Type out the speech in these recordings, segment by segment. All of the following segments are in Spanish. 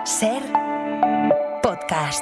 SER Podcast.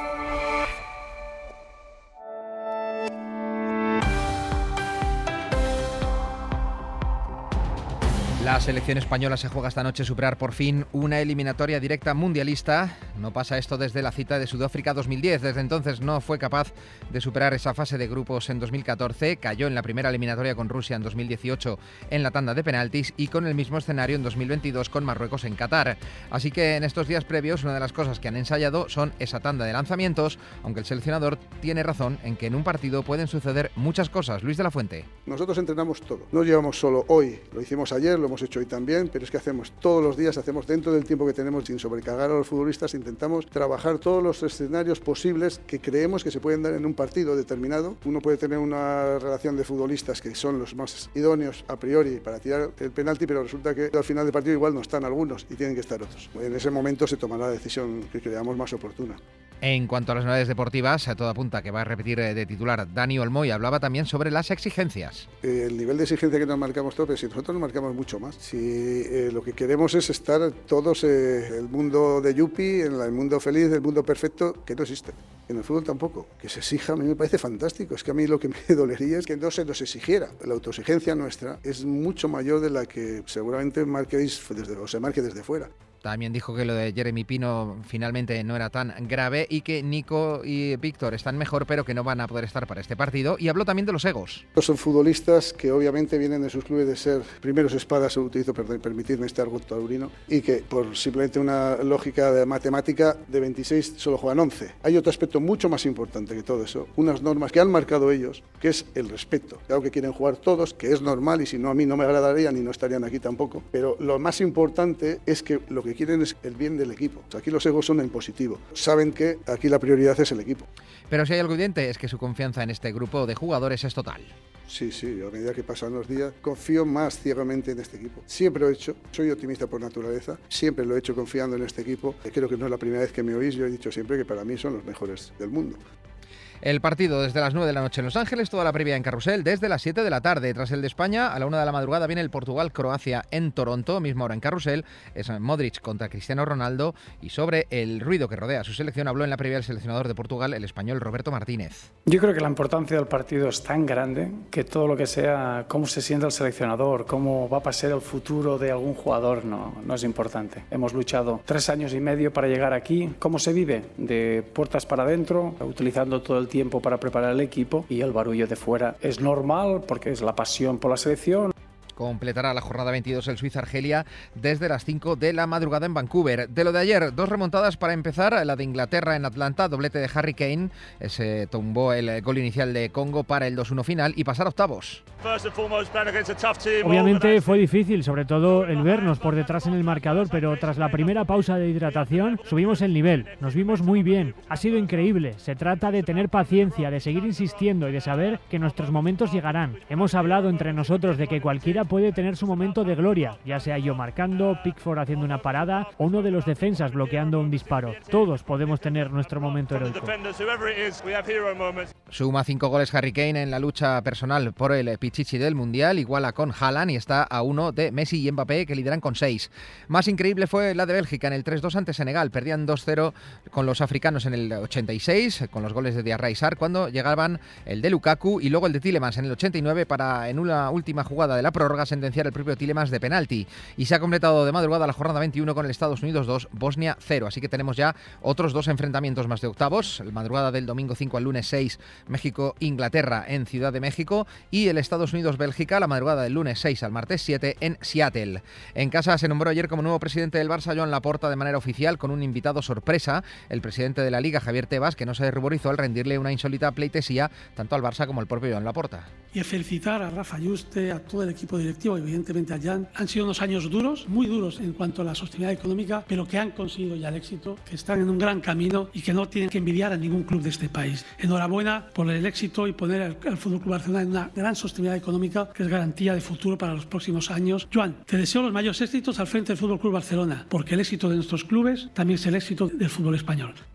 La selección española se juega esta noche superar por fin una eliminatoria directa mundialista. No pasa esto desde la cita de Sudáfrica 2010. Desde entonces no fue capaz de superar esa fase de grupos en 2014. Cayó en la primera eliminatoria con Rusia en 2018 en la tanda de penaltis y con el mismo escenario en 2022 con Marruecos en Qatar. Así que en estos días previos una de las cosas que han ensayado son esa tanda de lanzamientos, aunque el seleccionador tiene razón en que en un partido pueden suceder muchas cosas. Luis de la Fuente. Nosotros entrenamos todo. No llevamos solo hoy, lo hicimos ayer, lo hemos hecho hoy también, pero es que hacemos todos los días, hacemos dentro del tiempo que tenemos sin sobrecargar a los futbolistas, intentamos trabajar todos los escenarios posibles que creemos que se pueden dar en un partido determinado. Uno puede tener una relación de futbolistas que son los más idóneos a priori para tirar el penalti, pero resulta que al final del partido igual no están algunos y tienen que estar otros. En ese momento se tomará la decisión que creamos más oportuna. En cuanto a las novedades deportivas, a todo apunta que va a repetir de titular Dani Olmo y hablaba también sobre las exigencias. El nivel de exigencia que nos marcamos todos, pero si nosotros nos marcamos mucho más. Si lo que queremos es estar todos en el mundo de Yupi, en el mundo feliz, el mundo perfecto, que no existe. En el fútbol tampoco. Que se exija a mí me parece fantástico. Es que a mí lo que me dolería es que no se nos exigiera. La autoexigencia nuestra es mucho mayor de la que seguramente se marque desde fuera. También dijo que lo de Jeremy Pino finalmente no era tan grave y que Nico y Víctor están mejor, pero que no van a poder estar para este partido. Y habló también de los egos. Son futbolistas que obviamente vienen de sus clubes de ser primeros espadas, permitirme este argot taurino, y que por simplemente una lógica de matemática de 26 solo juegan 11. Hay otro aspecto mucho más importante que todo eso, unas normas que han marcado ellos, que es el respeto. Claro que quieren jugar todos, que es normal, y si no a mí no me agradarían y no estarían aquí tampoco, pero lo más importante es que lo que quieren es el bien del equipo. Aquí los egos son en positivo. Saben que aquí la prioridad es el equipo. Pero si hay algo evidente es que su confianza en este grupo de jugadores es total. Sí, a medida que pasan los días, confío más ciegamente en este equipo. Siempre lo he hecho, soy optimista por naturaleza, siempre lo he hecho confiando en este equipo. Creo que no es la primera vez que me oís, yo he dicho siempre que para mí son los mejores del mundo. El partido desde las 9 de la noche en Los Ángeles, toda la previa en Carrusel desde las 7 de la tarde. Tras el de España, a la 1 de la madrugada viene el Portugal-Croacia en Toronto, misma hora en Carrusel. Es Modric contra Cristiano Ronaldo y sobre el ruido que rodea a su selección habló en la previa el seleccionador de Portugal, el español Roberto Martínez. Yo creo que la importancia del partido es tan grande que todo lo que sea cómo se siente el seleccionador, cómo va a pasar el futuro de algún jugador no es importante. Hemos luchado 3 años y medio para llegar aquí. ¿Cómo se vive? De puertas para adentro, utilizando todo el tiempo para preparar el equipo, y el barullo de fuera es normal porque es la pasión por la selección. Completará la jornada 22 el Suiza-Argelia desde las 5 de la madrugada en Vancouver. De lo de ayer, 2 remontadas para empezar, la de Inglaterra en Atlanta, doblete de Harry Kane, se tumbó el gol inicial de Congo para el 2-1 final y pasar a octavos. Obviamente fue difícil, sobre todo el vernos por detrás en el marcador, pero tras la primera pausa de hidratación subimos el nivel, nos vimos muy bien, ha sido increíble. Se trata de tener paciencia, de seguir insistiendo y de saber que nuestros momentos llegarán. Hemos hablado entre nosotros de que cualquiera puede tener su momento de gloria, ya sea yo marcando, Pickford haciendo una parada o uno de los defensas bloqueando un disparo. Todos podemos tener nuestro momento heroico. Suma 5 goles Harry Kane en la lucha personal por el Pichichi del Mundial, iguala con Haaland y está a 1 de Messi y Mbappé, que lideran con 6. Más increíble fue la de Bélgica en el 3-2 ante Senegal. Perdían 2-0 con los africanos en el 86, con los goles de Diarra y Sarr, cuando llegaban el de Lukaku y luego el de Tielemans en el 89 para, en una última jugada de la prórroga, sentenciar el propio Tielemans de penalti. Y se ha completado de madrugada la jornada 21 con el Estados Unidos 2, Bosnia 0. Así que tenemos ya otros 2 enfrentamientos más de octavos. La madrugada del domingo 5 al lunes 6, México-Inglaterra en Ciudad de México, y el Estados Unidos-Bélgica la madrugada del lunes 6 al martes 7 en Seattle. En casa se nombró ayer como nuevo presidente del Barça Joan Laporta de manera oficial, con un invitado sorpresa, el presidente de la Liga, Javier Tebas, que no se ruborizó al rendirle una insólita pleitesía tanto al Barça como al propio Joan Laporta. Y a felicitar a Rafa Yuste, a todo el equipo directivo y evidentemente a Jan. Han sido unos años duros, muy duros en cuanto a la sostenibilidad económica, pero que han conseguido ya el éxito, que están en un gran camino y que no tienen que envidiar a ningún club de este país. Enhorabuena por el éxito y poner al FC Barcelona en una gran sostenibilidad económica que es garantía de futuro para los próximos años. Joan, te deseo los mayores éxitos al frente del FC Barcelona, porque el éxito de nuestros clubes también es el éxito del fútbol español.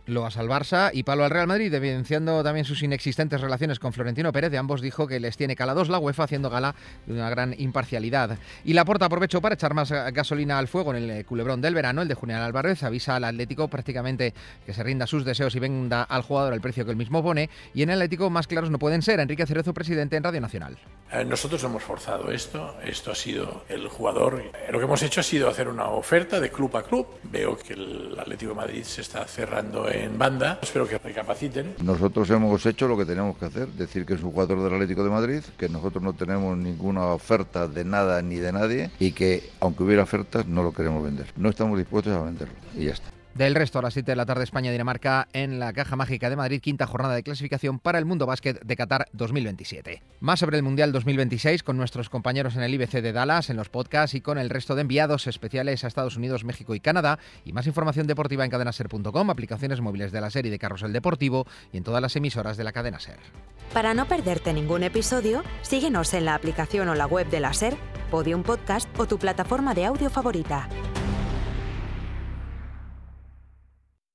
Loas al Barça y palo al Real Madrid, evidenciando también sus inexistentes relaciones con Florentino Pérez. De ambos dijo que les tiene calados la UEFA, haciendo gala de una gran imparcialidad. Y Laporta aprovechó para echar más gasolina al fuego en el culebrón del verano. El de Julián Álvarez avisa al Atlético prácticamente que se rinda a sus deseos y venda al jugador el precio que él mismo pone. Y en el Atlético más claros no pueden ser. Enrique Cerezo, presidente en Radio Nacional. Nosotros hemos forzado esto ha sido el jugador. Lo que hemos hecho ha sido hacer una oferta de club a club. Veo que el Atlético de Madrid se está cerrando en banda. Espero que recapaciten. Nosotros hemos hecho lo que teníamos que hacer, decir que es un jugador del Atlético de Madrid, que nosotros no tenemos ninguna oferta de nada ni de nadie y que aunque hubiera ofertas no lo queremos vender. No estamos dispuestos a venderlo y ya está. Del resto, a las 7 de la tarde, España-Dinamarca en la Caja Mágica de Madrid, quinta jornada de clasificación para el Mundo Básquet de Qatar 2027. Más sobre el Mundial 2026 con nuestros compañeros en el IBC de Dallas, en los podcasts y con el resto de enviados especiales a Estados Unidos, México y Canadá. Y más información deportiva en cadenaser.com, aplicaciones móviles de la SER y de Carrusel Deportivo y en todas las emisoras de la cadena SER. Para no perderte ningún episodio, síguenos en la aplicación o la web de la SER, Podium Podcast o tu plataforma de audio favorita.